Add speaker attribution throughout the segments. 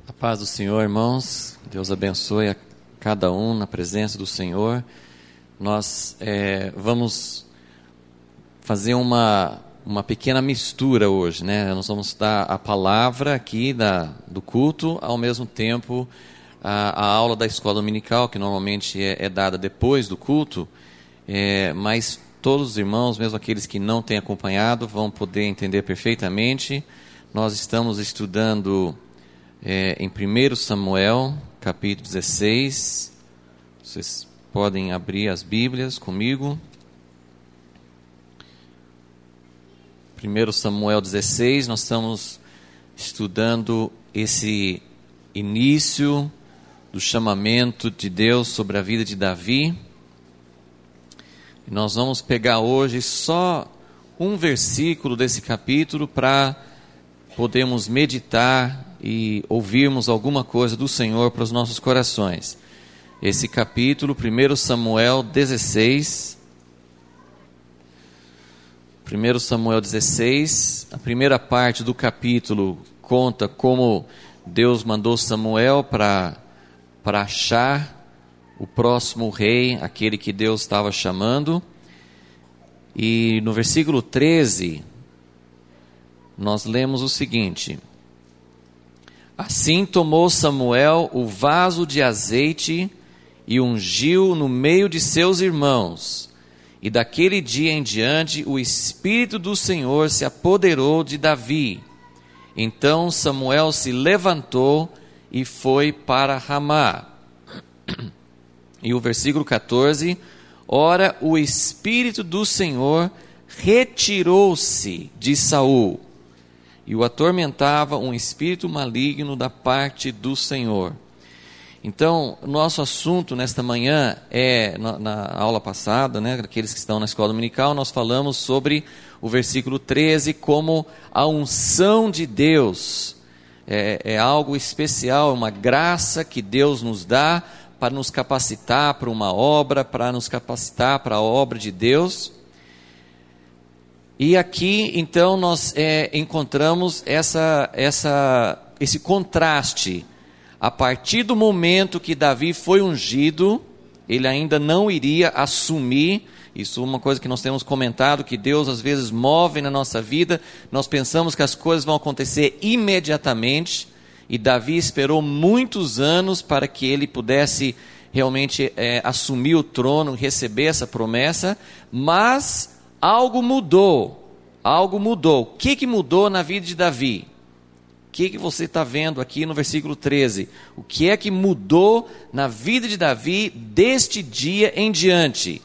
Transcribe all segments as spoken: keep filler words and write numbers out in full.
Speaker 1: A paz do Senhor, irmãos. Deus abençoe a cada um na presença do Senhor. Nós é, vamos fazer uma, uma pequena mistura hoje, né? Nós vamos dar a palavra aqui da, do culto, ao mesmo tempo a, a aula da escola dominical, que normalmente é, é dada depois do culto, é, mas todos os irmãos, mesmo aqueles que não têm acompanhado, vão poder entender perfeitamente. Nós estamos estudando É, em primeiro Samuel, capítulo dezesseis, vocês podem abrir as Bíblias comigo. primeiro Samuel dezesseis, nós estamos estudando esse início do chamamento de Deus sobre a vida de Davi. E nós vamos pegar hoje só um versículo desse capítulo para podermos meditar e ouvirmos alguma coisa do Senhor para os nossos corações. Esse capítulo, primeiro Samuel dezesseis. primeiro Samuel dezesseis, a primeira parte do capítulo conta como Deus mandou Samuel para para achar o próximo rei, aquele que Deus estava chamando. E no versículo treze, nós lemos o seguinte: Assim tomou Samuel o vaso de azeite e ungiu no meio de seus irmãos. E daquele dia em diante o Espírito do Senhor se apoderou de Davi. Então Samuel se levantou e foi para Ramá. E o versículo catorze: Ora, o Espírito do Senhor retirou-se de Saul, e o atormentava um espírito maligno da parte do Senhor. Então, nosso assunto nesta manhã é, na, na aula passada, né, aqueles que estão na escola dominical, nós falamos sobre o versículo treze, como a unção de Deus é, é algo especial, uma graça que Deus nos dá para nos capacitar para uma obra, para nos capacitar para a obra de Deus. E aqui, então, nós é, encontramos essa, essa, esse contraste. A partir do momento que Davi foi ungido, ele ainda não iria assumir. Isso é uma coisa que nós temos comentado, que Deus às vezes move na nossa vida. Nós pensamos que as coisas vão acontecer imediatamente. E Davi esperou muitos anos para que ele pudesse realmente é, assumir o trono, receber essa promessa. Mas algo mudou, algo mudou. O que, que mudou na vida de Davi? O que, que você está vendo aqui no versículo treze? O que é que mudou na vida de Davi deste dia em diante?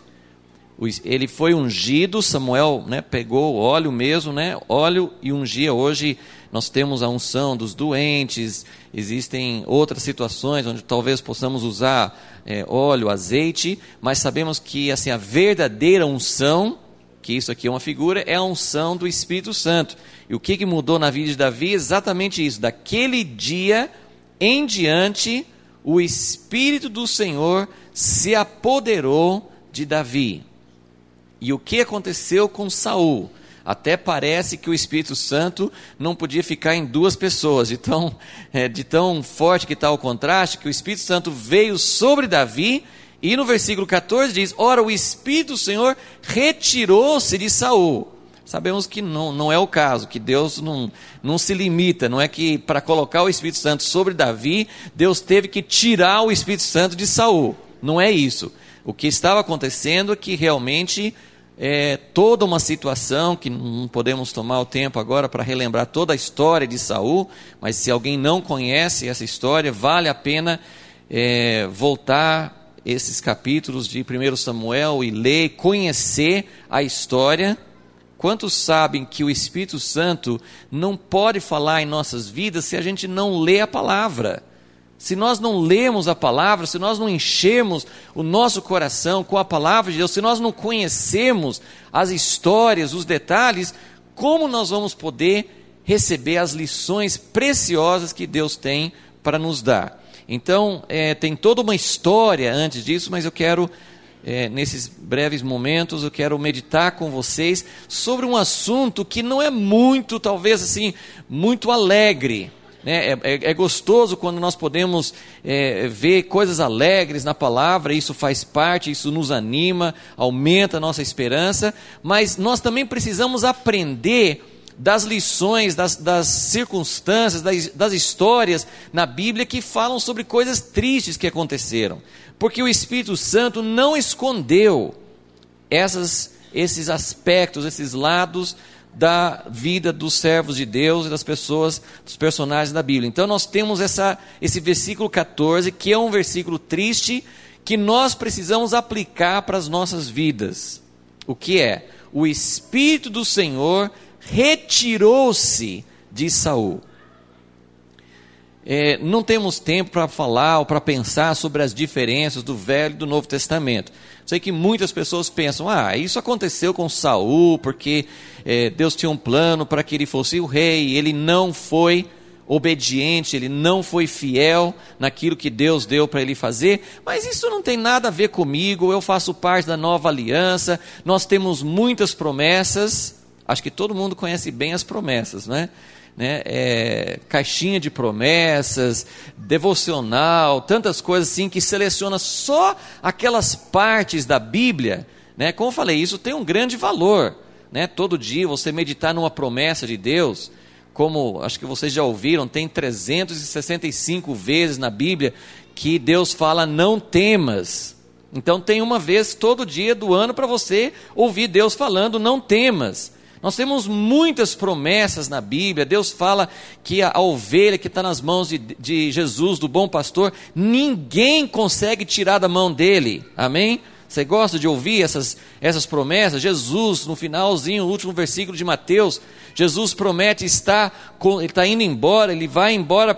Speaker 1: Ele foi ungido, Samuel, né, pegou o óleo mesmo, né, óleo e ungia. Hoje nós temos a unção dos doentes, existem outras situações onde talvez possamos usar é, óleo, azeite, mas sabemos que assim, a verdadeira unção, que isso aqui é uma figura, é a unção do Espírito Santo. E o que, que mudou na vida de Davi? Exatamente isso. Daquele dia em diante, o Espírito do Senhor se apoderou de Davi. E o que aconteceu com Saul? Até parece que o Espírito Santo não podia ficar em duas pessoas, de tão, é, de tão forte que está o contraste, que o Espírito Santo veio sobre Davi. E no versículo catorze diz: Ora, o Espírito do Senhor retirou-se de Saul. Sabemos que não, não é o caso, que Deus não, não se limita, não é que para colocar o Espírito Santo sobre Davi, Deus teve que tirar o Espírito Santo de Saul. Não é isso. O que estava acontecendo é que realmente é toda uma situação, que não podemos tomar o tempo agora para relembrar toda a história de Saul, mas se alguém não conhece essa história, vale a pena é, voltar esses capítulos de primeiro Samuel e ler, conhecer a história. Quantos sabem que o Espírito Santo não pode falar em nossas vidas se a gente não lê a palavra? Se nós não lemos a palavra, se nós não enchermos o nosso coração com a palavra de Deus, se nós não conhecemos as histórias, os detalhes, como nós vamos poder receber as lições preciosas que Deus tem para nos dar? Então, é, tem toda uma história antes disso, mas eu quero, é, nesses breves momentos, eu quero meditar com vocês sobre um assunto que não é muito, talvez assim, muito alegre, né? é, é, é gostoso quando nós podemos é, ver coisas alegres na palavra, isso faz parte, isso nos anima, aumenta a nossa esperança, mas nós também precisamos aprender das lições, das, das circunstâncias, das, das histórias na Bíblia que falam sobre coisas tristes que aconteceram, porque o Espírito Santo não escondeu essas, esses aspectos, esses lados da vida dos servos de Deus e das pessoas, dos personagens da Bíblia. Então nós temos essa, esse versículo catorze, que é um versículo triste, que nós precisamos aplicar para as nossas vidas. O que é? O Espírito do Senhor retirou-se de Saul. É, não temos tempo para falar ou para pensar sobre as diferenças do Velho e do Novo Testamento. Sei que muitas pessoas pensam, ah, isso aconteceu com Saul, porque é, Deus tinha um plano para que ele fosse o rei, ele não foi obediente, ele não foi fiel naquilo que Deus deu para ele fazer, mas isso não tem nada a ver comigo, eu faço parte da nova aliança, nós temos muitas promessas. Acho que todo mundo conhece bem as promessas, né? né? É, caixinha de promessas, devocional, tantas coisas assim que seleciona só aquelas partes da Bíblia, né? Como eu falei, isso tem um grande valor, né? Todo dia você meditar numa promessa de Deus, como acho que vocês já ouviram, tem trezentas e sessenta e cinco vezes na Bíblia que Deus fala não temas. Então tem uma vez todo dia do ano para você ouvir Deus falando não temas. Nós temos muitas promessas na Bíblia. Deus fala que a, a ovelha que está nas mãos de, de Jesus, do bom pastor, ninguém consegue tirar da mão dele. Amém? Você gosta de ouvir essas, essas promessas? Jesus, no finalzinho, no último versículo de Mateus, Jesus promete estar, com, ele está indo embora, ele vai embora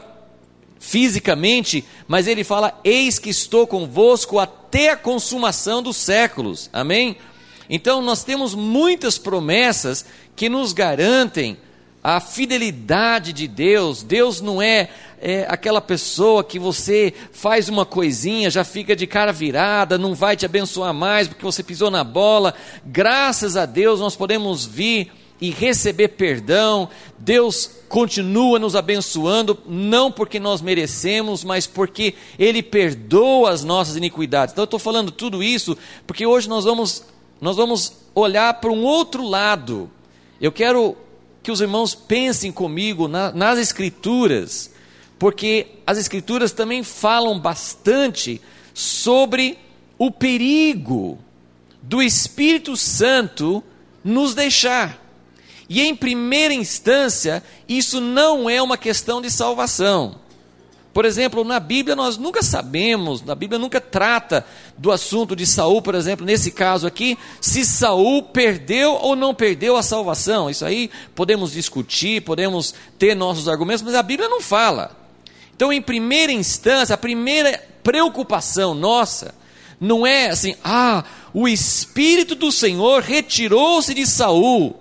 Speaker 1: fisicamente, mas ele fala, eis que estou convosco até a consumação dos séculos. Amém? Então nós temos muitas promessas que nos garantem a fidelidade de Deus. Deus não é, é aquela pessoa que você faz uma coisinha, já fica de cara virada, não vai te abençoar mais porque você pisou na bola. Graças a Deus nós podemos vir e receber perdão. Deus continua nos abençoando, não porque nós merecemos, mas porque Ele perdoa as nossas iniquidades. Então eu estou falando tudo isso porque hoje nós vamos... Nós vamos olhar para um outro lado. Eu quero que os irmãos pensem comigo na, nas Escrituras, porque as Escrituras também falam bastante sobre o perigo do Espírito Santo nos deixar. E em primeira instância, isso não é uma questão de salvação. Por exemplo, na Bíblia nós nunca sabemos, a Bíblia nunca trata do assunto de Saul, por exemplo, nesse caso aqui, se Saul perdeu ou não perdeu a salvação. Isso aí podemos discutir, podemos ter nossos argumentos, mas a Bíblia não fala. Então, em primeira instância, a primeira preocupação nossa não é assim, ah, o Espírito do Senhor retirou-se de Saul,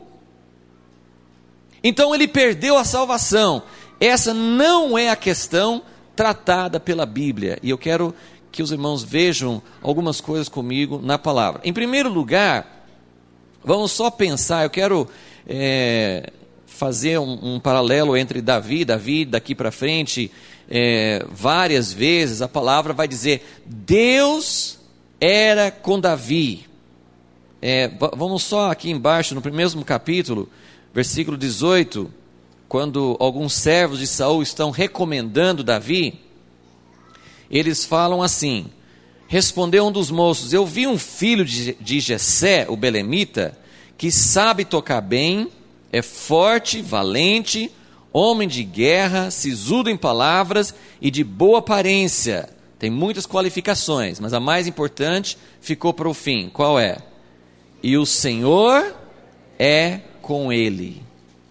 Speaker 1: então ele perdeu a salvação. Essa não é a questão tratada pela Bíblia, e eu quero que os irmãos vejam algumas coisas comigo na palavra. Em primeiro lugar, vamos só pensar, eu quero é, fazer um, um paralelo entre Davi, Davi daqui para frente, é, várias vezes a palavra vai dizer, Deus era com Davi. É, vamos só aqui embaixo, no mesmo capítulo, versículo dezoito, quando alguns servos de Saul estão recomendando Davi, eles falam assim, respondeu um dos moços, eu vi um filho de, de Jessé, o belemita, que sabe tocar bem, é forte, valente, homem de guerra, sisudo em palavras e de boa aparência. Tem muitas qualificações, mas a mais importante ficou para o fim. Qual é? E o Senhor é com ele.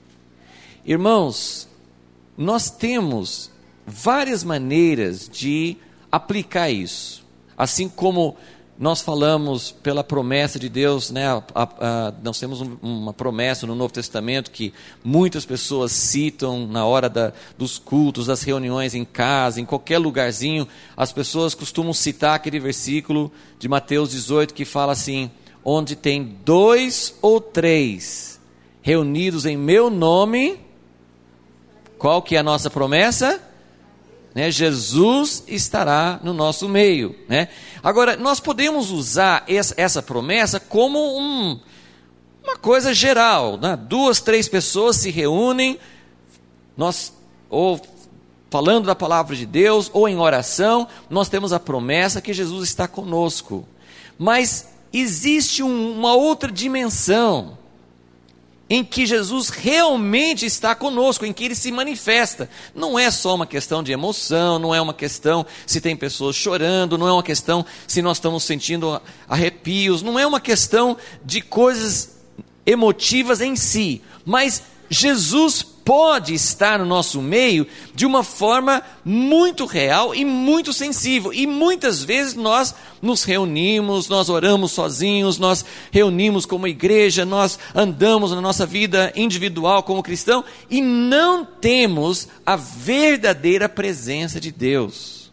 Speaker 1: Irmãos, nós temos várias maneiras de aplicar isso. Assim como nós falamos pela promessa de Deus, né? a, a, a, nós temos um, uma promessa no Novo Testamento que muitas pessoas citam na hora da, dos cultos, das reuniões em casa, em qualquer lugarzinho. As pessoas costumam citar aquele versículo de Mateus dezoito que fala assim, onde tem dois ou três reunidos em meu nome, Qual que é a nossa promessa? Né? Jesus estará no nosso meio. Né? Agora, nós podemos usar essa, essa promessa como um, uma coisa geral. Né? Duas, três pessoas se reúnem, nós, ou falando da palavra de Deus, ou em oração, nós temos a promessa que Jesus está conosco. Mas existe um, uma outra dimensão, em que Jesus realmente está conosco, em que Ele se manifesta. Não é só uma questão de emoção, não é uma questão se tem pessoas chorando, não é uma questão se nós estamos sentindo arrepios, não é uma questão de coisas emotivas em si, mas Jesus pode estar no nosso meio de uma forma muito real e muito sensível. E muitas vezes nós nos reunimos, nós oramos sozinhos, nós reunimos como igreja, nós andamos na nossa vida individual como cristão e não temos a verdadeira presença de Deus.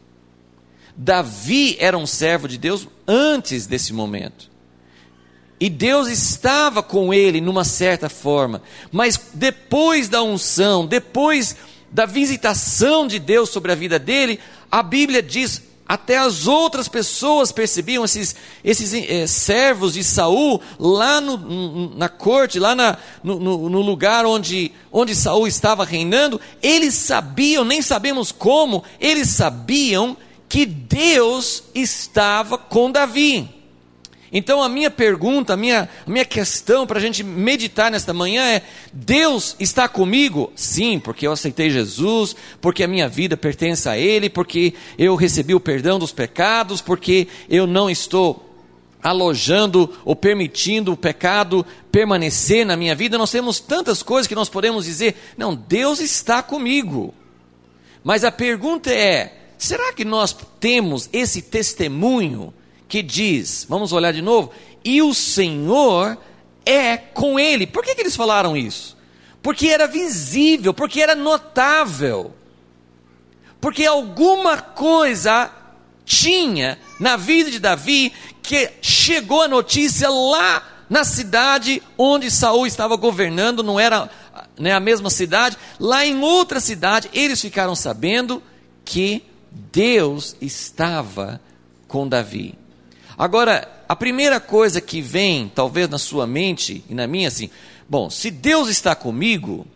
Speaker 1: Davi era um servo de Deus antes desse momento. E Deus estava com ele numa certa forma, mas depois da unção, depois da visitação de Deus sobre a vida dele, a Bíblia diz, até as outras pessoas percebiam, esses, esses é, servos de Saul, lá no, no, na corte, lá na, no, no, no lugar onde, onde Saul estava reinando, eles sabiam, nem sabemos como, eles sabiam que Deus estava com Davi. Então a minha pergunta, a minha, a minha questão para a gente meditar nesta manhã é: Deus está comigo? Sim, porque eu aceitei Jesus, porque a minha vida pertence a Ele, porque eu recebi o perdão dos pecados, porque eu não estou alojando ou permitindo o pecado permanecer na minha vida. Nós temos tantas coisas que nós podemos dizer, não, Deus está comigo. Mas a pergunta é, será que nós temos esse testemunho que diz, vamos olhar de novo, e o Senhor é com ele? Por que que eles falaram isso? Porque era visível, porque era notável, porque alguma coisa tinha na vida de Davi, que chegou a notícia lá na cidade onde Saul estava governando, não era, né, a mesma cidade, lá em outra cidade, eles ficaram sabendo que Deus estava com Davi. Agora, a primeira coisa que vem, talvez na sua mente e na minha, assim, bom, se Deus está comigo,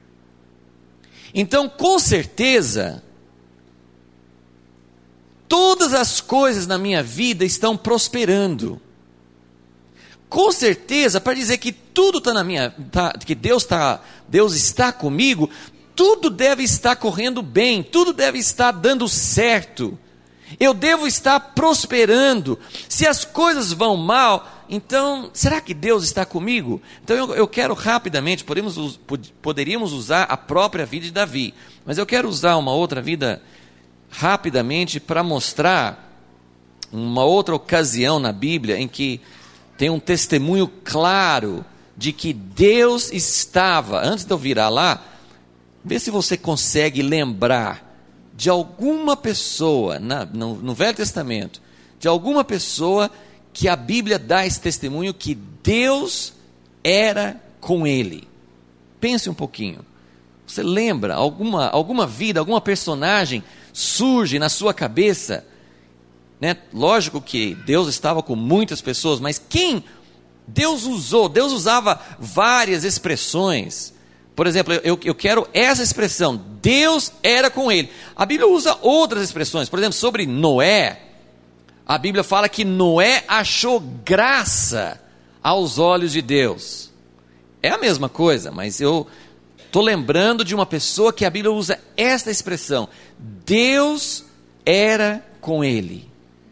Speaker 1: então com certeza, todas as coisas na minha vida estão prosperando. Com certeza, para dizer que tudo está na minha, tá, que Deus, tá, Deus está comigo, tudo deve estar correndo bem, tudo deve estar dando certo. Eu devo estar prosperando. Se as coisas vão mal, então, será que Deus está comigo? Então eu, eu quero rapidamente, podemos, poderíamos usar a própria vida de Davi, mas eu quero usar uma outra vida rapidamente para mostrar uma outra ocasião na Bíblia em que tem um testemunho claro de que Deus estava. Antes de eu virar lá, vê se você consegue lembrar de alguma pessoa, na, no, no Velho Testamento, de alguma pessoa que a Bíblia dá esse testemunho que Deus era com ele. Pense um pouquinho. Você lembra alguma, alguma vida, alguma personagem surge na sua cabeça? Né? Lógico que Deus estava com muitas pessoas, mas quem Deus usou? Deus usava várias expressões. Por exemplo, eu, eu quero essa expressão, Deus era com ele. A Bíblia usa outras expressões, por exemplo, sobre Noé. A Bíblia fala que Noé achou graça aos olhos de Deus. É a mesma coisa, mas eu estou lembrando de uma pessoa que a Bíblia usa esta expressão, Deus era com ele.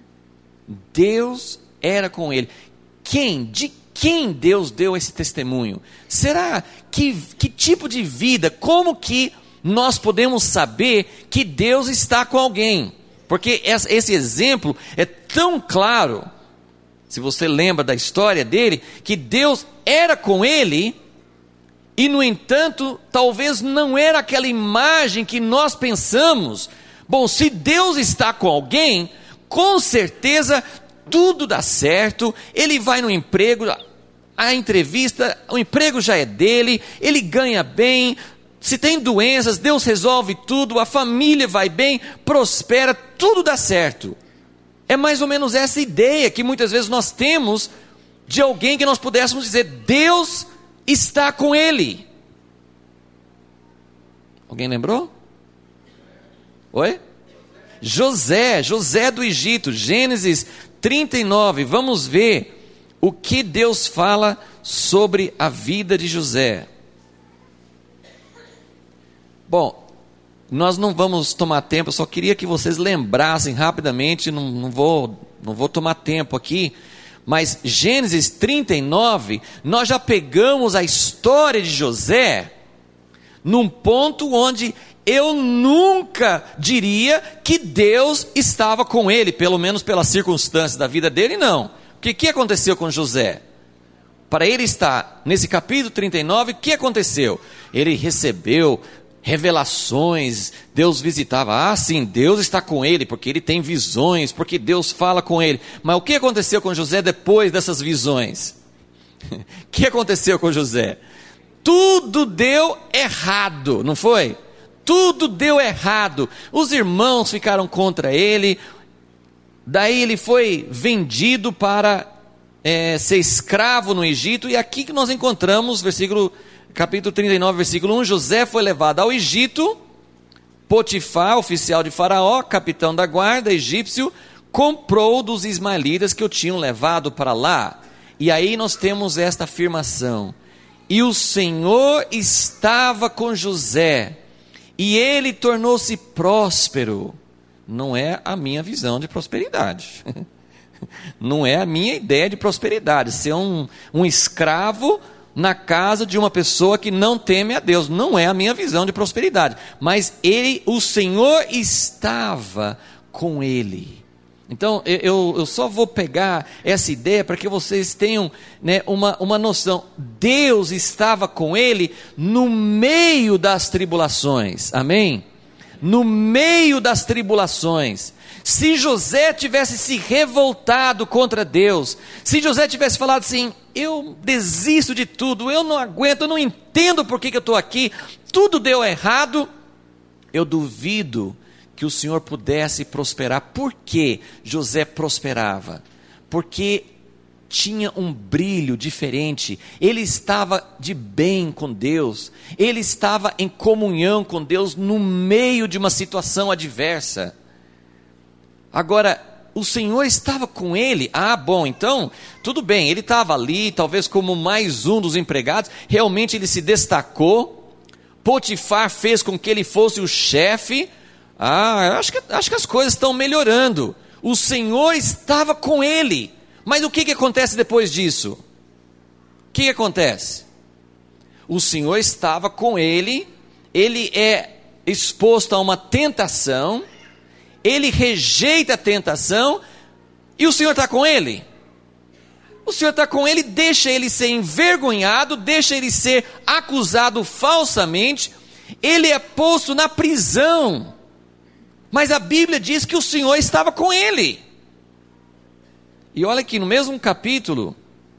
Speaker 1: Deus era com ele. Quem? De quem Deus deu esse testemunho? Será que, que tipo de vida, como que nós podemos saber que Deus está com alguém? Porque esse exemplo é tão claro, se você lembra da história dele, que Deus era com ele, e no entanto, talvez não era aquela imagem que nós pensamos. Bom, se Deus está com alguém, com certeza tudo dá certo, ele vai no emprego, a entrevista, o emprego já é dele, ele ganha bem, Se tem doenças, Deus resolve tudo, a família vai bem, prospera, tudo dá certo. É mais ou menos essa ideia que muitas vezes nós temos de alguém que nós pudéssemos dizer, Deus está com ele. Alguém lembrou? Oi? José, José do Egito, Gênesis trinta e nove, vamos ver o que Deus fala sobre a vida de José. Bom, nós não vamos tomar tempo, eu só queria que vocês lembrassem rapidamente, não, não, vou, não vou tomar tempo aqui, mas Gênesis trinta e nove, nós já pegamos a história de José num ponto onde eu nunca diria que Deus estava com ele, pelo menos pelas circunstâncias da vida dele, não. O que, que aconteceu com José? Para ele estar nesse capítulo trinta e nove, o que aconteceu? Ele recebeu revelações, Deus visitava, ah sim, Deus está com ele, porque ele tem visões, porque Deus fala com ele. Mas o que aconteceu com José depois dessas visões? O que aconteceu com José? Tudo deu errado, não foi? Tudo deu errado, os irmãos ficaram contra ele, daí ele foi vendido para é, ser escravo no Egito, e aqui que nós encontramos, versículo capítulo trinta e nove, versículo um, José foi levado ao Egito, Potifar, oficial de Faraó, capitão da guarda egípcio, comprou dos ismaelitas que o tinham levado para lá. E aí nós temos esta afirmação, e o Senhor estava com José, e ele tornou-se próspero. Não é a minha visão de prosperidade, não é a minha ideia de prosperidade, ser um, um escravo na casa de uma pessoa que não teme a Deus, não é a minha visão de prosperidade, mas ele, o Senhor estava com ele. Então eu, eu só vou pegar essa ideia para que vocês tenham, né, uma, uma noção, Deus estava com ele no meio das tribulações, amém? No meio das tribulações. Se José tivesse se revoltado contra Deus, se José tivesse falado assim, eu desisto de tudo, eu não aguento, eu não entendo por que, que eu estou aqui, tudo deu errado, eu duvido que o Senhor pudesse prosperar. Por que José prosperava? Porque tinha um brilho diferente, ele estava de bem com Deus, ele estava em comunhão com Deus no meio de uma situação adversa. Agora, o Senhor estava com ele, ah bom, então, tudo bem, ele estava ali, talvez como mais um dos empregados, realmente ele se destacou, Potifar fez com que ele fosse o chefe, ah, acho que, acho que as coisas estão melhorando, o Senhor estava com ele, mas o que, que acontece depois disso? O que, que acontece? O Senhor estava com ele, ele é exposto a uma tentação, ele rejeita a tentação, e o Senhor está com ele? O Senhor está com ele, deixa ele ser envergonhado, deixa ele ser acusado falsamente, ele é posto na prisão, mas a Bíblia diz que o Senhor estava com ele. E olha aqui no mesmo capítulo,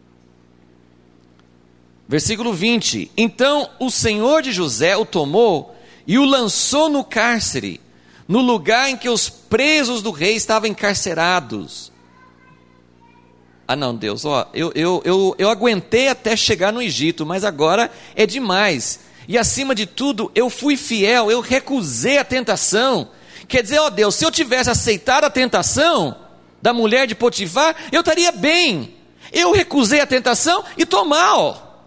Speaker 1: versículo vinte, então o Senhor de José o tomou e o lançou no cárcere, no lugar em que os presos do rei estavam encarcerados. Ah não, Deus, ó, eu, eu, eu, eu aguentei até chegar no Egito, mas agora é demais, e acima de tudo, eu fui fiel, eu recusei a tentação, quer dizer, ó Deus, se eu tivesse aceitado a tentação da mulher de Potifar, eu estaria bem, eu recusei a tentação e estou mal.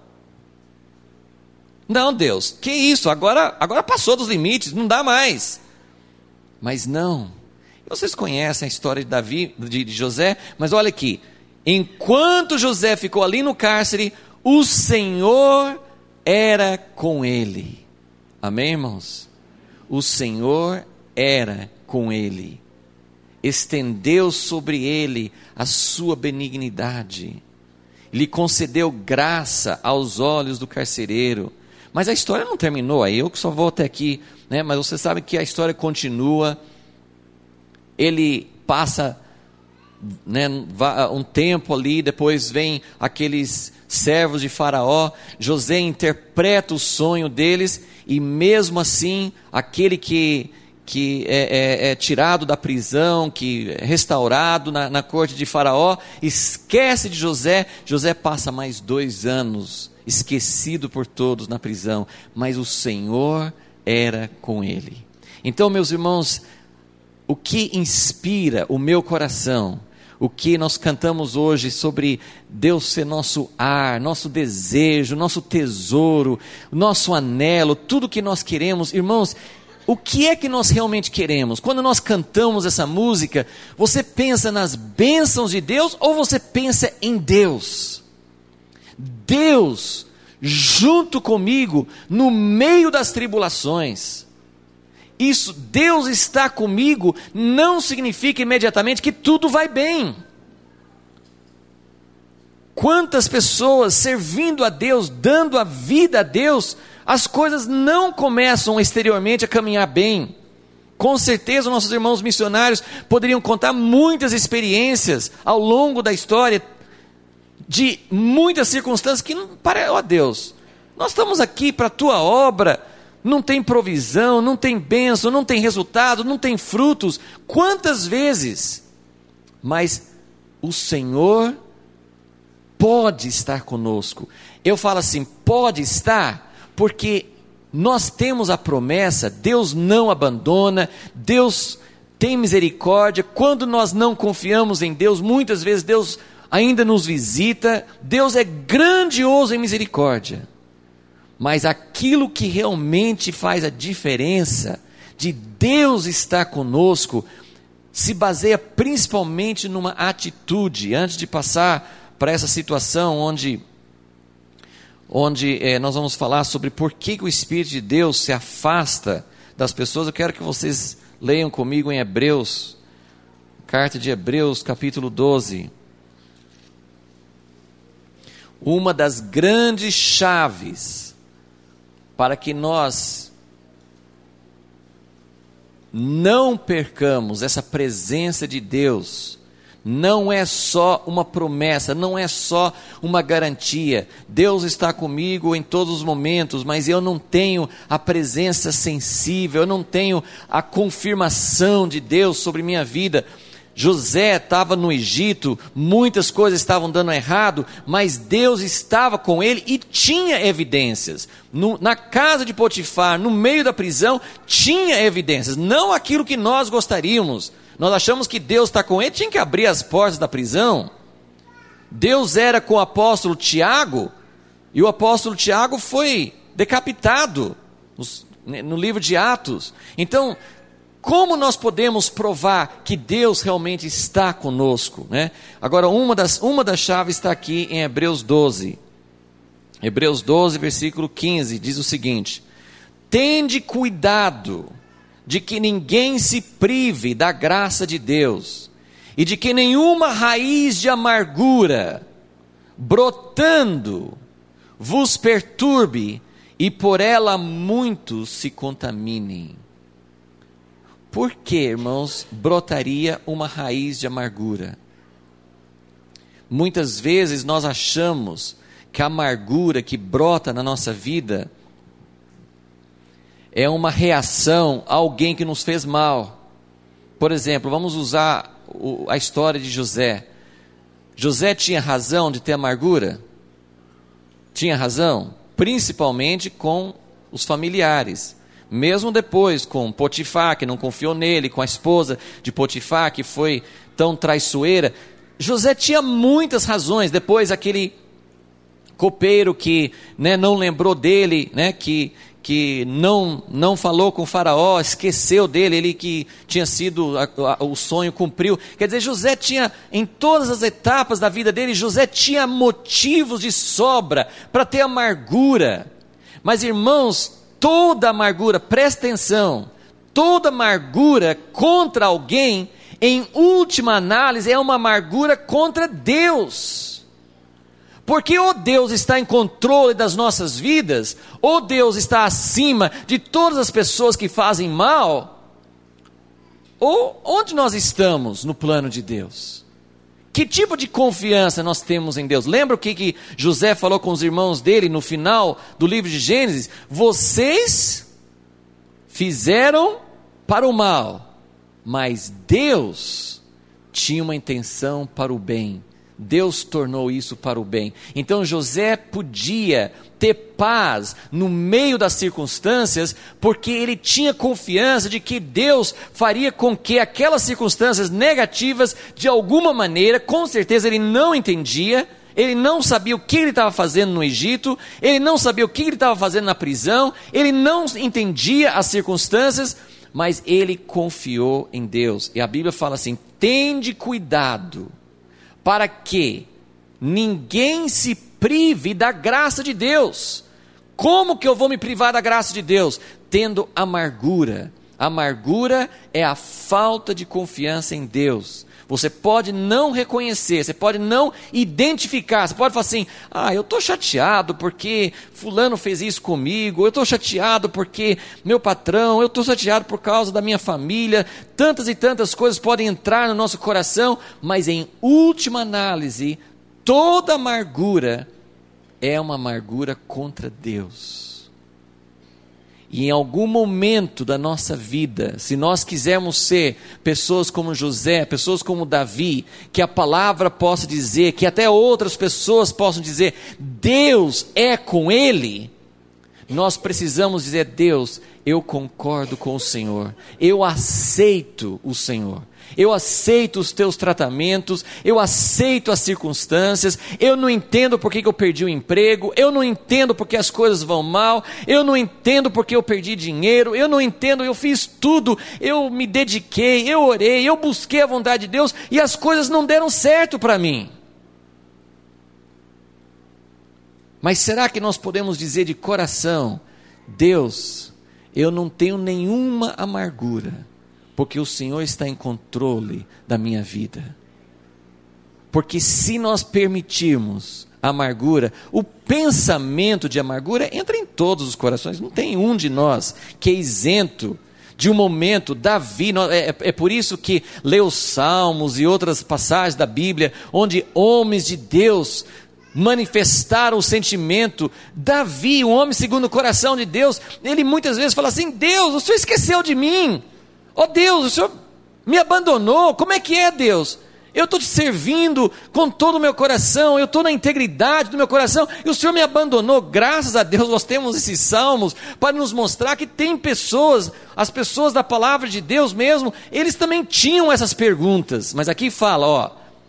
Speaker 1: Não Deus, que isso, agora, agora passou dos limites, não dá mais. Mas não, vocês conhecem a história de Davi, de, de José, mas olha aqui, enquanto José ficou ali no cárcere, o Senhor era com ele, amém irmãos? O Senhor era com ele, estendeu sobre ele a sua benignidade, lhe concedeu graça aos olhos do carcereiro. Mas a história não terminou aí, eu que só vou até aqui, né? Mas você sabe que a história continua, ele passa, né, um tempo ali, depois vem aqueles servos de Faraó, José interpreta o sonho deles, e mesmo assim, aquele que, que é, é, é tirado da prisão, que é restaurado na, na corte de Faraó, esquece de José. José passa mais dois anos esquecido por todos na prisão, mas o Senhor era com ele. Então, meus irmãos, o que inspira o meu coração, o que nós cantamos hoje sobre Deus ser nosso ar, nosso desejo, nosso tesouro, nosso anelo, tudo que nós queremos, irmãos, o que é que nós realmente queremos? Quando nós cantamos essa música, você pensa nas bênçãos de Deus ou você pensa em Deus? Deus junto comigo no meio das tribulações. Isso, Deus está comigo, não significa imediatamente que tudo vai bem. Quantas pessoas servindo a Deus, dando a vida a Deus, as coisas não começam exteriormente a caminhar bem. Com certeza nossos irmãos missionários poderiam contar muitas experiências ao longo da história, de muitas circunstâncias que não para, ó Deus, nós estamos aqui para a tua obra, não tem provisão, não tem bênção, não tem resultado, não tem frutos. Quantas vezes? Mas o Senhor pode estar conosco. Eu falo assim, pode estar, porque nós temos a promessa, Deus não abandona, Deus tem misericórdia. Quando nós não confiamos em Deus, muitas vezes Deus ainda nos visita. Deus é grandioso em misericórdia. Mas aquilo que realmente faz a diferença de Deus estar conosco, se baseia principalmente numa atitude. Antes de passar para essa situação onde, onde é, nós vamos falar sobre por que, que o Espírito de Deus se afasta das pessoas, eu quero que vocês leiam comigo em Hebreus, carta de Hebreus, capítulo doze. Uma das grandes chaves para que nós não percamos essa presença de Deus, não é só uma promessa, não é só uma garantia. Deus está comigo em todos os momentos, mas eu não tenho a presença sensível, eu não tenho a confirmação de Deus sobre minha vida. José estava no Egito, muitas coisas estavam dando errado, mas Deus estava com ele e tinha evidências. No, na casa de Potifar, no meio da prisão, tinha evidências, não aquilo que nós gostaríamos. Nós achamos que Deus está com ele, tinha que abrir as portas da prisão. Deus era com o apóstolo Tiago, e o apóstolo Tiago foi decapitado no livro de Atos. Então, como nós podemos provar que Deus realmente está conosco, né? Agora, uma das, uma das chaves está aqui em Hebreus doze. Hebreus doze, versículo quinze, diz o seguinte: tende cuidado de que ninguém se prive da graça de Deus, e de que nenhuma raiz de amargura, brotando, vos perturbe, e por ela muitos se contaminem. Por que, irmãos, brotaria uma raiz de amargura? Muitas vezes nós achamos que a amargura que brota na nossa vida é uma reação a alguém que nos fez mal. Por exemplo, vamos usar o, a história de José. José tinha razão de ter amargura? Tinha razão, principalmente com os familiares. Mesmo depois com Potifar, que não confiou nele, com a esposa de Potifar, que foi tão traiçoeira, José tinha muitas razões. Depois aquele copeiro que, né, não lembrou dele, né, que, que não, não falou com o faraó, esqueceu dele, ele que tinha sido, a, a, o sonho cumpriu. Quer dizer, José tinha, em todas as etapas da vida dele, José tinha motivos de sobra para ter amargura. Mas, irmãos, toda amargura, presta atenção, toda amargura contra alguém, em última análise, é uma amargura contra Deus. Porque ou Deus está em controle das nossas vidas, ou Deus está acima de todas as pessoas que fazem mal, ou onde nós estamos no plano de Deus? Que tipo de confiança nós temos em Deus? Lembra o que, que José falou com os irmãos dele no final do livro de Gênesis? Vocês fizeram para o mal, mas Deus tinha uma intenção para o bem. Deus tornou isso para o bem. Então José podia ter paz no meio das circunstâncias, porque ele tinha confiança de que Deus faria com que aquelas circunstâncias negativas, de alguma maneira, com certeza ele não entendia, ele não sabia o que ele estava fazendo no Egito, ele não sabia o que ele estava fazendo na prisão, ele não entendia as circunstâncias, mas ele confiou em Deus. E a Bíblia fala assim: tende cuidado para que ninguém se prive da graça de Deus. Como que eu vou me privar da graça de Deus? Tendo amargura. Amargura é a falta de confiança em Deus. Você pode não reconhecer, você pode não identificar, você pode falar assim: ah, eu estou chateado porque fulano fez isso comigo, eu estou chateado porque meu patrão, eu estou chateado por causa da minha família. Tantas e tantas coisas podem entrar no nosso coração, mas em última análise, toda amargura é uma amargura contra Deus. E em algum momento da nossa vida, se nós quisermos ser pessoas como José, pessoas como Davi, que a palavra possa dizer, que até outras pessoas possam dizer, Deus é com ele, nós precisamos dizer: Deus, eu concordo com o Senhor, eu aceito o Senhor, eu aceito os teus tratamentos, eu aceito as circunstâncias, eu não entendo porque que eu perdi o emprego, eu não entendo porque as coisas vão mal, eu não entendo porque eu perdi dinheiro, eu não entendo, eu fiz tudo, eu me dediquei, eu orei, eu busquei a vontade de Deus e as coisas não deram certo para mim. Mas será que nós podemos dizer de coração: Deus, eu não tenho nenhuma amargura, porque o Senhor está em controle da minha vida? Porque se nós permitirmos a amargura, o pensamento de amargura entra em todos os corações, não tem um de nós que é isento de um momento. Davi, é, é por isso que lê os Salmos e outras passagens da Bíblia, onde homens de Deus manifestaram o sentimento. Davi, um homem segundo o coração de Deus, ele muitas vezes fala assim: Deus, o Senhor esqueceu de mim, ó Deus, o Senhor me abandonou, como é que é, Deus? Eu estou te servindo com todo o meu coração, eu estou na integridade do meu coração, e o Senhor me abandonou. Graças a Deus nós temos esses salmos, para nos mostrar que tem pessoas, as pessoas da palavra de Deus mesmo, eles também tinham essas perguntas, mas aqui fala, ó,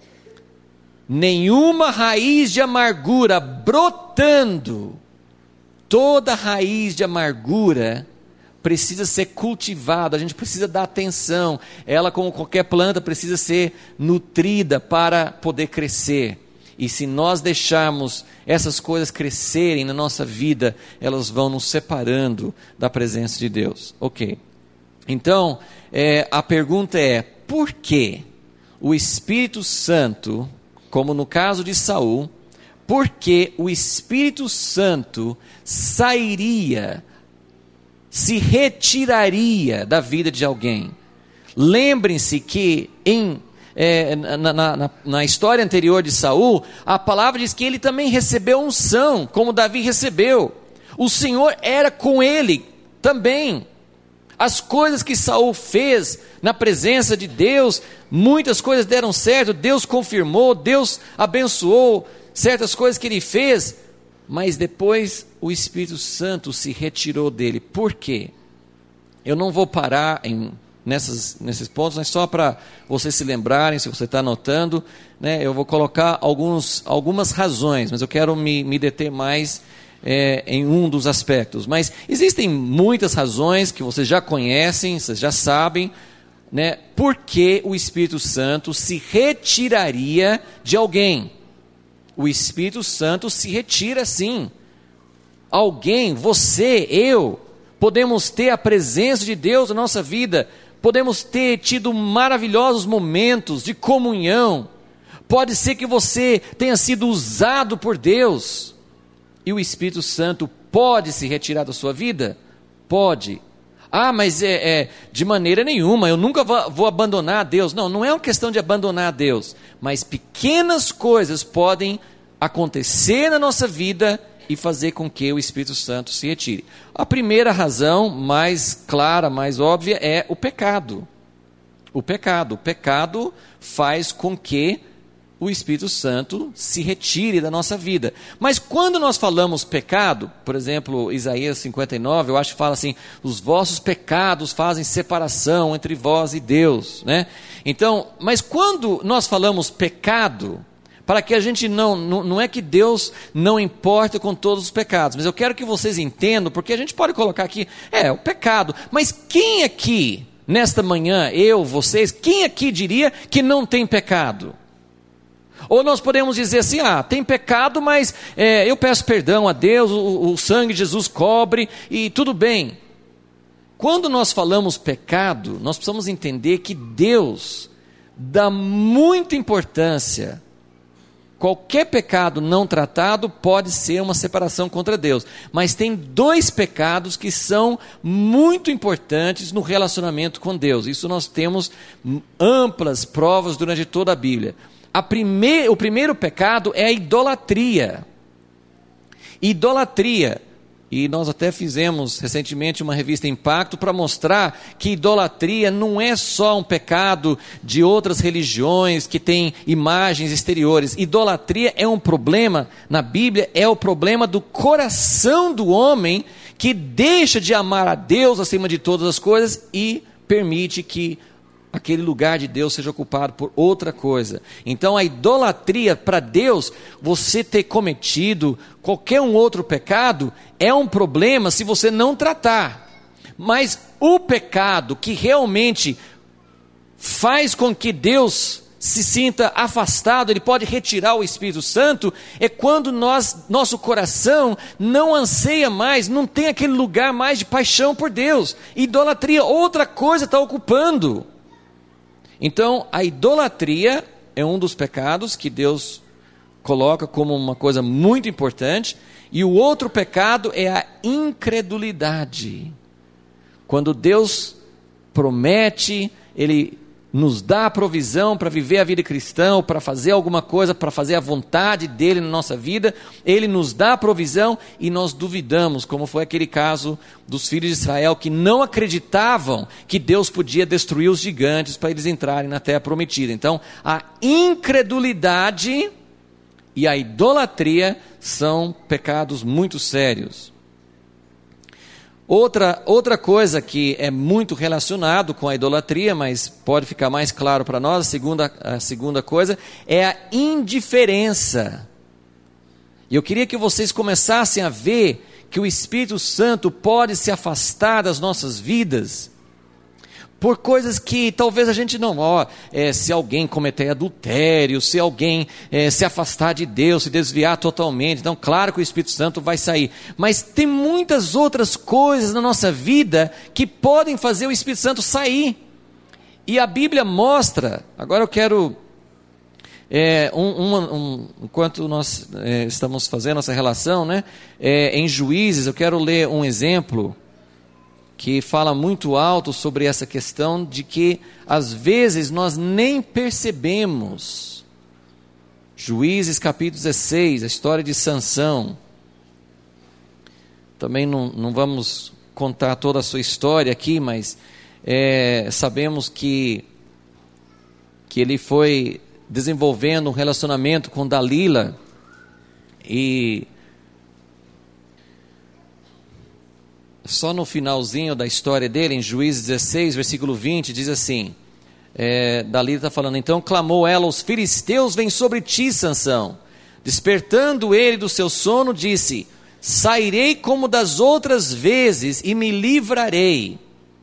Speaker 1: nenhuma raiz de amargura brotando. Toda raiz de amargura precisa ser cultivada, a gente precisa dar atenção, ela, como qualquer planta, precisa ser nutrida para poder crescer. E se nós deixarmos essas coisas crescerem na nossa vida, elas vão nos separando da presença de Deus. Ok, então é, a pergunta é: por que o Espírito Santo, como no caso de Saul, por que o Espírito Santo sairia, se retiraria da vida de alguém? Lembrem-se que em, é, na, na, na história anterior de Saul, a palavra diz que ele também recebeu unção, como Davi recebeu. O Senhor era com ele também. As coisas que Saul fez na presença de Deus, muitas coisas deram certo, Deus confirmou, Deus abençoou certas coisas que ele fez, mas depois o Espírito Santo se retirou dele. Por quê? Eu não vou parar em, nessas, nesses pontos, mas só para vocês se lembrarem, se você está anotando, né, eu vou colocar alguns, algumas razões, mas eu quero me, me deter mais É, em um dos aspectos. Mas existem muitas razões que vocês já conhecem, vocês já sabem, né, por que o Espírito Santo se retiraria de alguém. O Espírito Santo se retira sim. Alguém, você, eu, podemos ter a presença de Deus na nossa vida, podemos ter tido maravilhosos momentos de comunhão, pode ser que você tenha sido usado por Deus, e o Espírito Santo pode se retirar da sua vida? Pode. Ah, mas é, é de maneira nenhuma, eu nunca vou, vou abandonar a Deus. Não, não é uma questão de abandonar a Deus, mas pequenas coisas podem acontecer na nossa vida e fazer com que o Espírito Santo se retire. A primeira razão, mais clara, mais óbvia, é o pecado. O pecado. O pecado faz com que o Espírito Santo se retire da nossa vida. Mas quando nós falamos pecado, por exemplo, Isaías cinquenta e nove, eu acho que fala assim, os vossos pecados fazem separação entre vós e Deus, né? Então, mas quando nós falamos pecado, para que a gente não, não, não é que Deus não importa com todos os pecados, mas eu quero que vocês entendam, porque a gente pode colocar aqui, é, o pecado, mas quem aqui, nesta manhã, eu, vocês, quem aqui diria que não tem pecado? Ou nós podemos dizer assim, ah, tem pecado, mas é, eu peço perdão a Deus, o, o sangue de Jesus cobre e tudo bem. Quando nós falamos pecado, nós precisamos entender que Deus dá muita importância. Qualquer pecado não tratado pode ser uma separação contra Deus. Mas tem dois pecados que são muito importantes no relacionamento com Deus. Isso nós temos amplas provas durante toda a Bíblia. A prime... O primeiro pecado é a idolatria. Idolatria. E nós até fizemos recentemente uma revista Impacto para mostrar que idolatria não é só um pecado de outras religiões que tem imagens exteriores. Idolatria é um problema, na Bíblia, é o problema do coração do homem que deixa de amar a Deus acima de todas as coisas e permite que aquele lugar de Deus seja ocupado por outra coisa. Então a idolatria para Deus, você ter cometido qualquer um outro pecado, é um problema se você não tratar. Mas o pecado que realmente faz com que Deus se sinta afastado, Ele pode retirar o Espírito Santo, é quando nós, nosso coração não anseia mais, não tem aquele lugar mais de paixão por Deus. Idolatria, outra coisa está ocupando. Então, a idolatria é um dos pecados que Deus coloca como uma coisa muito importante. E o outro pecado é a incredulidade. Quando Deus promete, Ele nos dá a provisão para viver a vida cristã, para fazer alguma coisa, para fazer a vontade dEle na nossa vida, Ele nos dá a provisão e nós duvidamos, como foi aquele caso dos filhos de Israel, que não acreditavam que Deus podia destruir os gigantes para eles entrarem na terra prometida. Então, a incredulidade e a idolatria são pecados muito sérios. Outra, outra coisa que é muito relacionado com a idolatria, mas pode ficar mais claro para nós, a segunda, a segunda coisa, é a indiferença. E eu queria que vocês começassem a ver que o Espírito Santo pode se afastar das nossas vidas por coisas que talvez a gente não, ó, é, se alguém cometer adultério, se alguém é, se afastar de Deus, se desviar totalmente, então claro que o Espírito Santo vai sair, mas tem muitas outras coisas na nossa vida que podem fazer o Espírito Santo sair, e a Bíblia mostra, agora eu quero, é, um, uma, um, enquanto nós é, estamos fazendo essa relação, né, é, em Juízes, eu quero ler um exemplo, que fala muito alto sobre essa questão de que, às vezes, nós nem percebemos. Juízes capítulo dezesseis, a história de Sansão. Também não, não vamos contar toda a sua história aqui, mas é, sabemos que, que ele foi desenvolvendo um relacionamento com Dalila, e só no finalzinho da história dele, em Juízes dezesseis, versículo vinte, diz assim, é, Dalila está falando, então clamou ela, os filisteus vêm sobre ti, Sansão. Despertando ele do seu sono, disse, sairei como das outras vezes e me livrarei.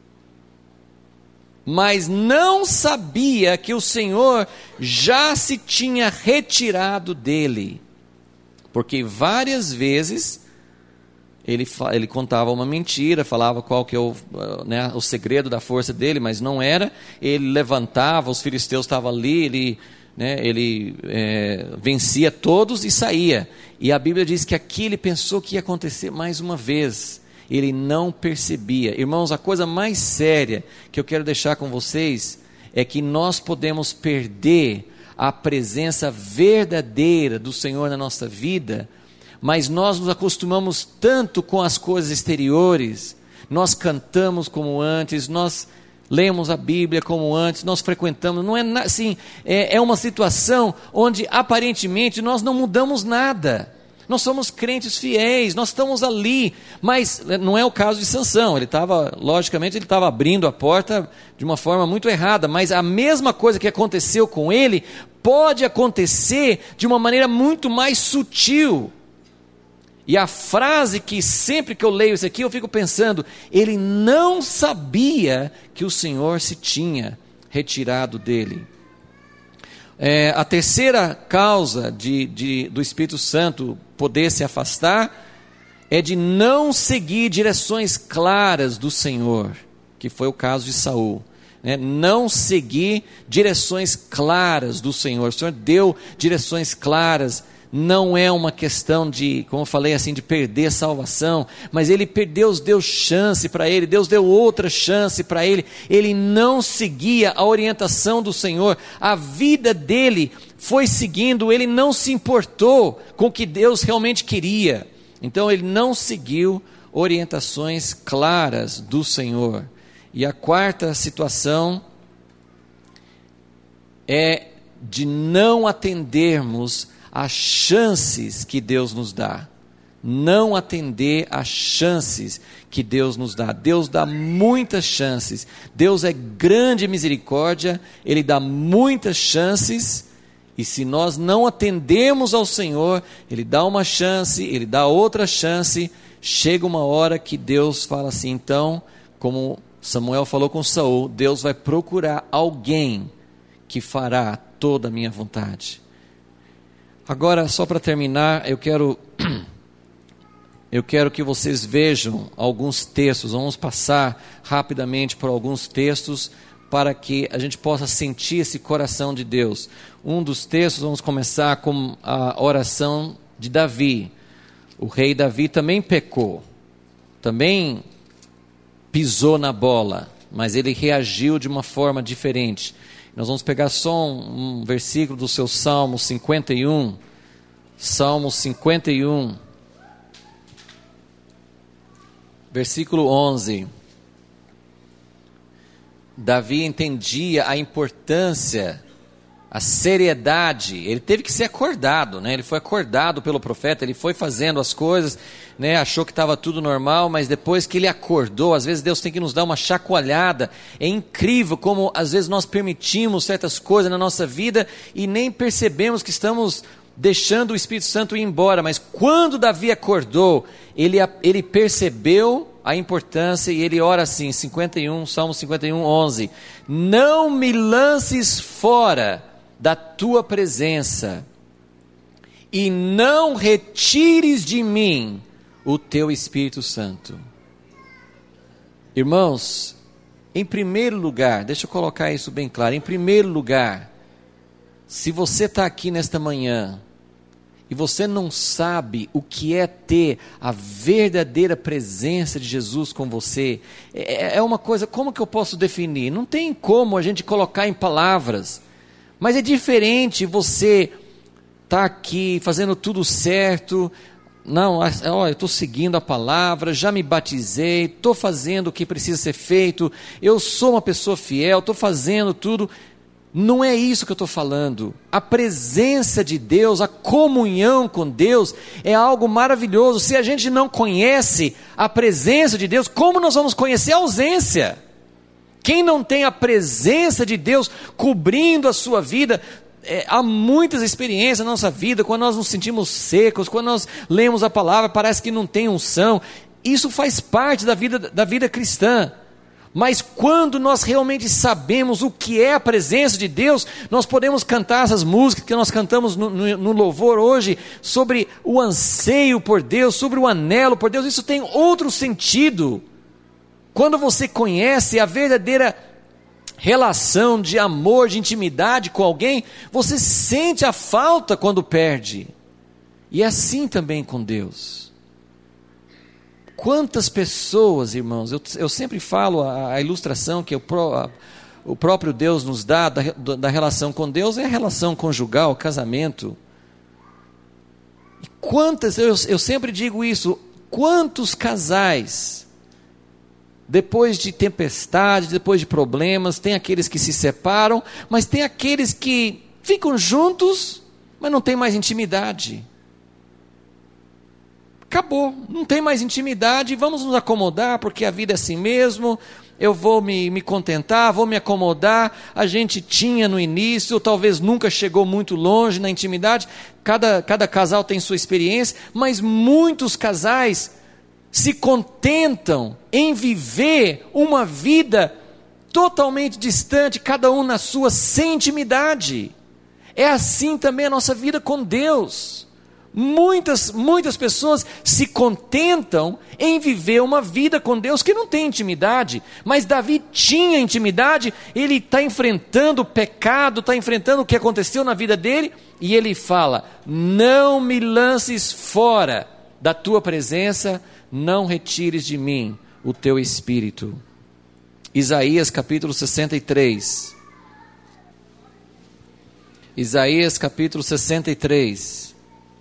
Speaker 1: Mas não sabia que o Senhor já se tinha retirado dele, porque várias vezes Ele, ele contava uma mentira, falava qual que é o, né, o segredo da força dele, mas não era. Ele levantava, os filisteus estavam ali, ele, né, ele é, vencia todos e saía. E a Bíblia diz que aqui ele pensou que ia acontecer mais uma vez. ele não percebia. Irmãos, a coisa mais séria que eu quero deixar com vocês é que nós podemos perder a presença verdadeira do Senhor na nossa vida, mas nós nos acostumamos tanto com as coisas exteriores, nós cantamos como antes, nós lemos a Bíblia como antes, nós frequentamos, não é assim, é, é uma situação onde aparentemente nós não mudamos nada. Nós somos crentes fiéis, nós estamos ali, mas não é o caso de Sansão. Ele estava, logicamente, ele estava abrindo a porta de uma forma muito errada, mas a mesma coisa que aconteceu com ele pode acontecer de uma maneira muito mais sutil. E a frase que sempre que eu leio isso aqui, eu fico pensando, ele não sabia que o Senhor se tinha retirado dele. É, a terceira causa de, de, do Espírito Santo poder se afastar é de não seguir direções claras do Senhor, que foi o caso de Saul. Né? Não seguir direções claras do Senhor. O Senhor deu direções claras. Não é uma questão de, como eu falei assim, de perder a salvação, mas ele perdeu, Deus deu chance para ele, Deus deu outra chance para ele, ele não seguia a orientação do Senhor, a vida dele foi seguindo, ele não se importou com o que Deus realmente queria, então ele não seguiu orientações claras do Senhor. E a quarta situação é de não atendermos as chances que Deus nos dá, não atender às chances que Deus nos dá. Deus dá muitas chances, Deus é grande misericórdia, Ele dá muitas chances, e se nós não atendemos ao Senhor, Ele dá uma chance, Ele dá outra chance, chega uma hora que Deus fala assim, então, como Samuel falou com Saul, Deus vai procurar alguém que fará toda a minha vontade. Agora, só para terminar, eu quero, eu quero que vocês vejam alguns textos, vamos passar rapidamente por alguns textos, para que a gente possa sentir esse coração de Deus. Um dos textos, vamos começar com a oração de Davi. O rei Davi também pecou, também pisou na bola, mas ele reagiu de uma forma diferente. Nós vamos pegar só um, um versículo do seu Salmo cinquenta e um. Salmo cinquenta e um. Versículo onze. Davi entendia a importância, a seriedade. Ele teve que ser acordado, né? Ele foi acordado pelo profeta, ele foi fazendo as coisas, né? Achou que estava tudo normal, mas depois que ele acordou, às vezes Deus tem que nos dar uma chacoalhada. É incrível como às vezes nós permitimos certas coisas na nossa vida e nem percebemos que estamos deixando o Espírito Santo ir embora, mas quando Davi acordou, ele, ele percebeu a importância e ele ora assim, cinquenta e um, Salmo cinquenta e um, onze, não me lances fora da tua presença, e não retires de mim o teu Espírito Santo. Irmãos, em primeiro lugar, deixa eu colocar isso bem claro, em primeiro lugar, se você está aqui nesta manhã, e você não sabe o que é ter a verdadeira presença de Jesus com você, é, é uma coisa, como que eu posso definir? Não tem como a gente colocar em palavras, mas é diferente você estar tá aqui fazendo tudo certo, não, ó, eu estou seguindo a palavra, já me batizei, estou fazendo o que precisa ser feito, eu sou uma pessoa fiel, estou fazendo tudo. Não é isso que eu estou falando. A presença de Deus, a comunhão com Deus é algo maravilhoso. Se a gente não conhece a presença de Deus, como nós vamos conhecer a ausência? Quem não tem a presença de Deus cobrindo a sua vida, é, há muitas experiências na nossa vida, quando nós nos sentimos secos, quando nós lemos a palavra, parece que não tem unção. Isso faz parte da vida, da vida cristã. Mas quando nós realmente sabemos o que é a presença de Deus, nós podemos cantar essas músicas que nós cantamos no, no, no louvor hoje, sobre o anseio por Deus, sobre o anelo por Deus. Isso tem outro sentido. Quando você conhece a verdadeira relação de amor, de intimidade com alguém, você sente a falta quando perde. E é assim também com Deus. Quantas pessoas, irmãos, eu, eu sempre falo a, a ilustração que o, pro, a, o próprio Deus nos dá da, da relação com Deus é a relação conjugal, o casamento. E quantas, eu, eu sempre digo isso, quantos casais, depois de tempestade, depois de problemas, tem aqueles que se separam, mas tem aqueles que ficam juntos, mas não tem mais intimidade. Acabou, não tem mais intimidade, vamos nos acomodar, porque a vida é assim mesmo, eu vou me, me contentar, vou me acomodar. A gente tinha no início, talvez nunca chegou muito longe na intimidade, cada, cada casal tem sua experiência, mas muitos casais se contentam em viver uma vida totalmente distante, cada um na sua, sem intimidade. É assim também a nossa vida com Deus. Muitas, muitas pessoas se contentam em viver uma vida com Deus que não tem intimidade, mas Davi tinha intimidade, ele está enfrentando o pecado, está enfrentando o que aconteceu na vida dele, e ele fala: não me lances fora da tua presença, não retires de mim o teu espírito. Isaías capítulo sessenta e três. Isaías capítulo sessenta e três.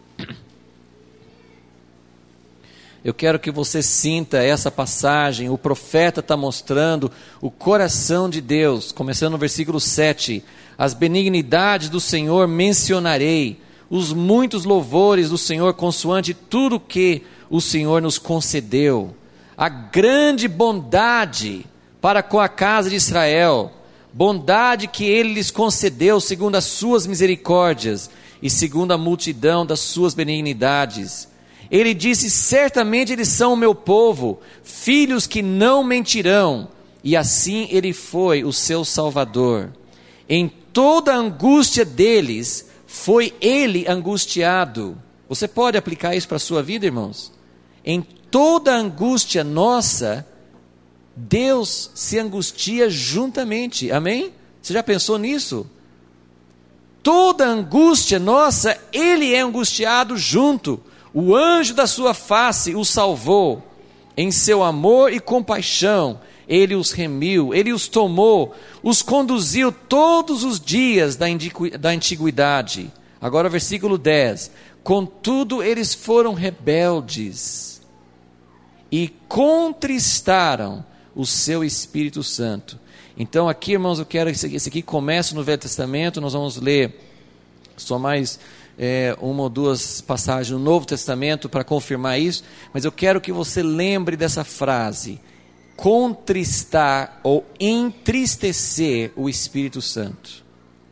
Speaker 1: Eu quero que você sinta essa passagem. O profeta está mostrando o coração de Deus, começando no versículo sete. As benignidades do Senhor mencionarei, os muitos louvores do Senhor consoante tudo que o Senhor nos concedeu. A grande bondade para com a casa de Israel, bondade que Ele lhes concedeu segundo as suas misericórdias e segundo a multidão das suas benignidades. Ele disse: certamente eles são o meu povo, filhos que não mentirão, e assim Ele foi o seu Salvador. Em toda a angústia deles, foi Ele angustiado. Você pode aplicar isso para a sua vida, irmãos? Em toda a angústia nossa, Deus se angustia juntamente, amém? Você já pensou nisso? Toda a angústia nossa, Ele é angustiado junto. O anjo da sua face os salvou, em seu amor e compaixão, Ele os remiu, Ele os tomou, os conduziu todos os dias da antiguidade. Agora versículo dez, contudo eles foram rebeldes, e contristaram o seu Espírito Santo. Então aqui, irmãos, eu quero, esse aqui começa no Velho Testamento, nós vamos ler só mais... É, uma ou duas passagens no Novo Testamento para confirmar isso, mas eu quero que você lembre dessa frase: contristar ou entristecer o Espírito Santo.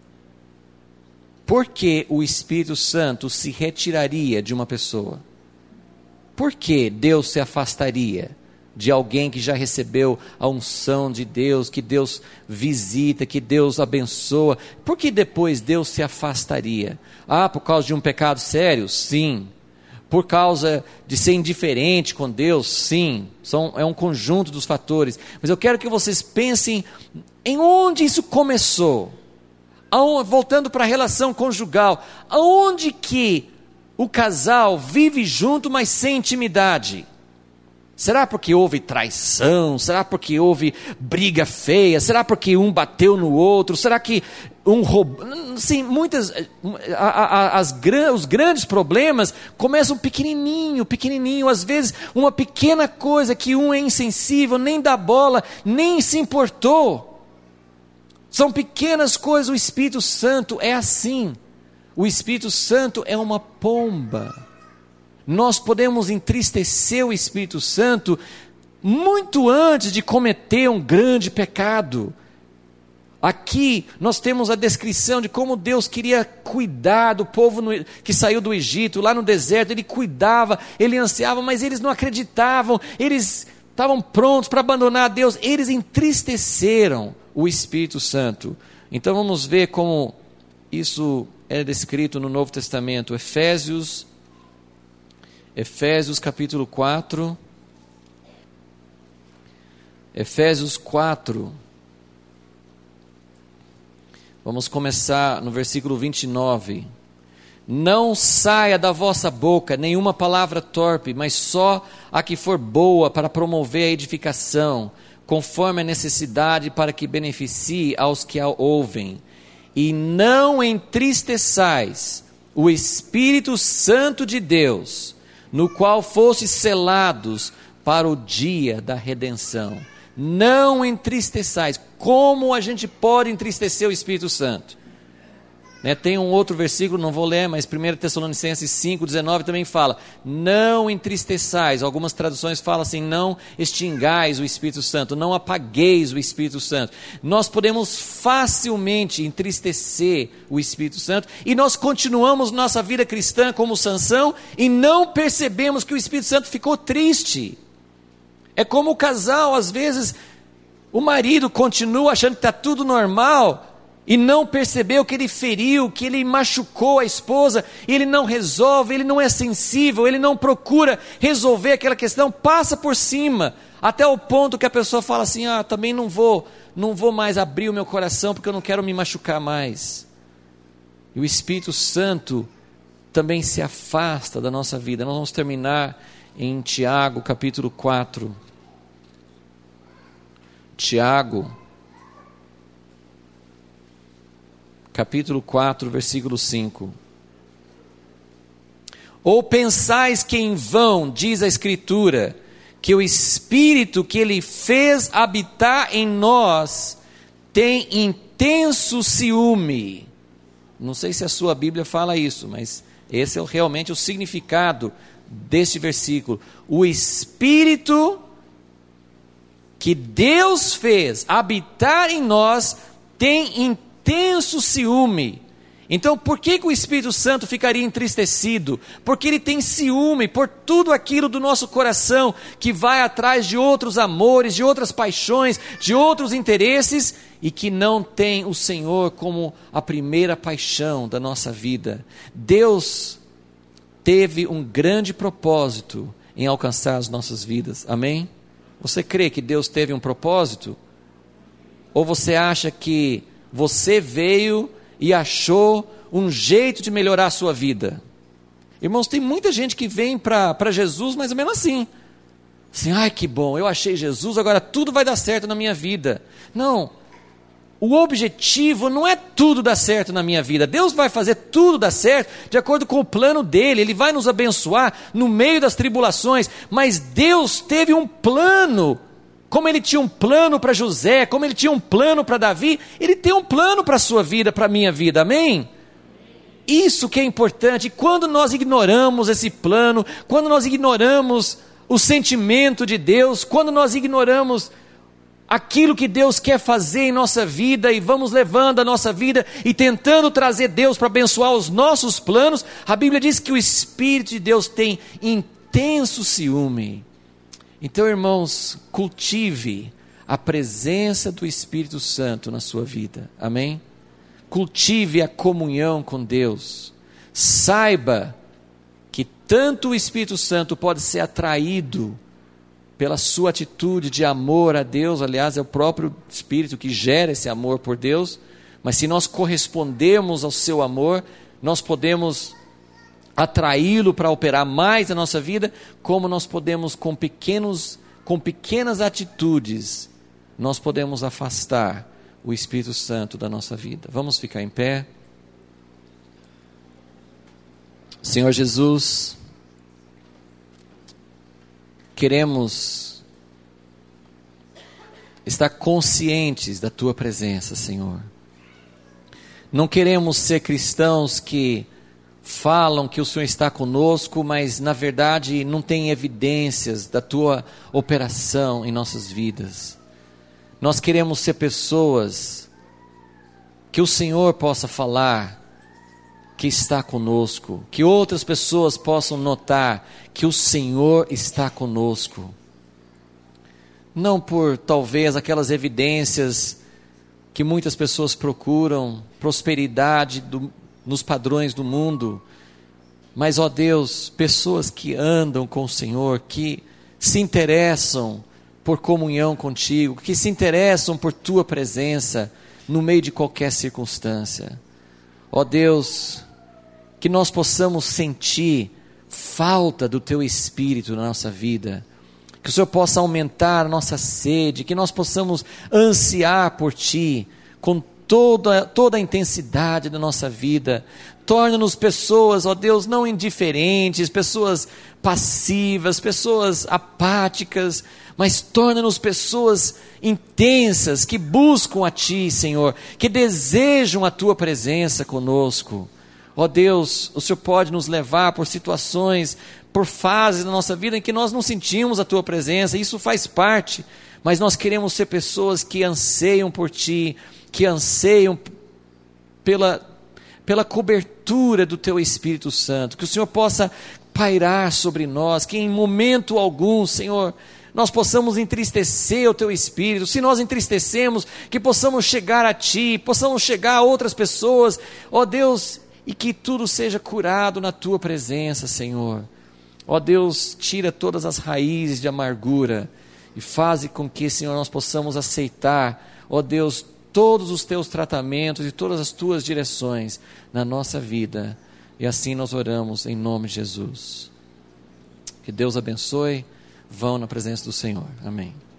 Speaker 1: Por que o Espírito Santo se retiraria de uma pessoa? Por que Deus se afastaria de alguém que já recebeu a unção de Deus, que Deus visita, que Deus abençoa? Por que depois Deus se afastaria? Ah, por causa de um pecado sério? Sim. Por causa de ser indiferente com Deus? Sim. São, é um conjunto dos fatores. Mas eu quero que vocês pensem em onde isso começou. Aonde, voltando para a relação conjugal, aonde que o casal vive junto, mas sem intimidade? Será porque houve traição? Será porque houve briga feia? Será porque um bateu no outro? Será que um roubou? Sim, muitas, a, a, as, os grandes problemas começam pequenininho, pequenininho. Às vezes uma pequena coisa que um é insensível, nem dá bola, nem se importou. São pequenas coisas. O Espírito Santo é assim. O Espírito Santo é uma pomba. Nós podemos entristecer o Espírito Santo muito antes de cometer um grande pecado. Aqui nós temos a descrição de como Deus queria cuidar do povo no, que saiu do Egito, lá no deserto. Ele cuidava, Ele ansiava, mas eles não acreditavam, eles estavam prontos para abandonar a Deus. Eles entristeceram o Espírito Santo. Então vamos ver como isso é descrito no Novo Testamento. Efésios Efésios capítulo quatro, Efésios quatro, vamos começar no versículo vinte e nove, Não saia da vossa boca nenhuma palavra torpe, mas só a que for boa para promover a edificação, conforme a necessidade, para que beneficie aos que a ouvem. E não entristeçais o Espírito Santo de Deus, no qual fostes selados para o dia da redenção. Não entristeçais. Como a gente pode entristecer o Espírito Santo? Né, tem um outro versículo, não vou ler, mas primeira Tessalonicenses cinco, dezenove também fala, não entristeçais. Algumas traduções falam assim, não extingais o Espírito Santo, não apagueis o Espírito Santo. Nós podemos facilmente entristecer o Espírito Santo, e nós continuamos nossa vida cristã como Sansão, e não percebemos que o Espírito Santo ficou triste. É como o casal, às vezes, o marido continua achando que está tudo normal, e não percebeu que ele feriu, que ele machucou a esposa, e ele não resolve, ele não é sensível, ele não procura resolver aquela questão, passa por cima, até o ponto que a pessoa fala assim, ah, também não vou, não vou mais abrir o meu coração, porque eu não quero me machucar mais. E o Espírito Santo também se afasta da nossa vida. Nós vamos terminar em Tiago, capítulo quatro. Tiago, capítulo quatro, versículo cinco. Ou pensais que em vão, diz a Escritura, que o Espírito que Ele fez habitar em nós tem intenso ciúme. Não sei se a sua Bíblia fala isso, mas esse é realmente o significado deste versículo. O Espírito que Deus fez habitar em nós tem intenso intenso ciúme. Então por que, que o Espírito Santo ficaria entristecido? Porque ele tem ciúme por tudo aquilo do nosso coração, que vai atrás de outros amores, de outras paixões, de outros interesses, e que não tem o Senhor como a primeira paixão da nossa vida. Deus teve um grande propósito em alcançar as nossas vidas, amém? Você crê que Deus teve um propósito? Ou você acha que você veio e achou um jeito de melhorar a sua vida? Irmãos, tem muita gente que vem para Jesus, mas é mesmo assim. Assim, ai que bom, eu achei Jesus, agora tudo vai dar certo na minha vida. Não, o objetivo não é tudo dar certo na minha vida. Deus vai fazer tudo dar certo de acordo com o plano dele. Ele vai nos abençoar no meio das tribulações, mas Deus teve um plano. Como ele tinha um plano para José, como ele tinha um plano para Davi, ele tem um plano para a sua vida, para a minha vida, amém? Isso que é importante. E quando nós ignoramos esse plano, quando nós ignoramos o sentimento de Deus, quando nós ignoramos aquilo que Deus quer fazer em nossa vida, e vamos levando a nossa vida e tentando trazer Deus para abençoar os nossos planos, a Bíblia diz que o Espírito de Deus tem intenso ciúme. Então, irmãos, cultive a presença do Espírito Santo na sua vida, amém? Cultive a comunhão com Deus. Saiba que tanto o Espírito Santo pode ser atraído pela sua atitude de amor a Deus, aliás, é o próprio Espírito que gera esse amor por Deus, mas se nós correspondermos ao seu amor, nós podemos atraí-lo para operar mais na nossa vida, como nós podemos com pequenos, com pequenas atitudes, nós podemos afastar o Espírito Santo da nossa vida. Vamos ficar em pé. Senhor Jesus, queremos estar conscientes da Tua presença, Senhor. Não queremos ser cristãos que falam que o Senhor está conosco, mas na verdade não tem evidências da Tua operação em nossas vidas. Nós queremos ser pessoas que o Senhor possa falar que está conosco, que outras pessoas possam notar que o Senhor está conosco. Não por talvez aquelas evidências que muitas pessoas procuram, prosperidade do nos padrões do mundo, mas ó Deus, pessoas que andam com o Senhor, que se interessam por comunhão contigo, que se interessam por Tua presença no meio de qualquer circunstância. Ó Deus, que nós possamos sentir falta do Teu Espírito na nossa vida, que o Senhor possa aumentar a nossa sede, que nós possamos ansiar por Ti, com toda, toda a intensidade da nossa vida. Torna-nos pessoas, ó Deus, não indiferentes, pessoas passivas, pessoas apáticas, mas torna-nos pessoas intensas, que buscam a Ti, Senhor, que desejam a Tua presença conosco. Ó Deus, o Senhor pode nos levar por situações, por fases da nossa vida em que nós não sentimos a Tua presença, isso faz parte, mas nós queremos ser pessoas que anseiam por Ti, que anseiam pela, pela cobertura do Teu Espírito Santo, que o Senhor possa pairar sobre nós, que em momento algum, Senhor, nós possamos entristecer o Teu Espírito. Se nós entristecemos, que possamos chegar a Ti, possamos chegar a outras pessoas, ó Deus, e que tudo seja curado na Tua presença, Senhor. Ó Deus, tira todas as raízes de amargura e faze com que, Senhor, nós possamos aceitar, ó Deus, todos os Teus tratamentos e todas as Tuas direções na nossa vida. E assim nós oramos em nome de Jesus. Que Deus abençoe. Vão na presença do Senhor. Amém.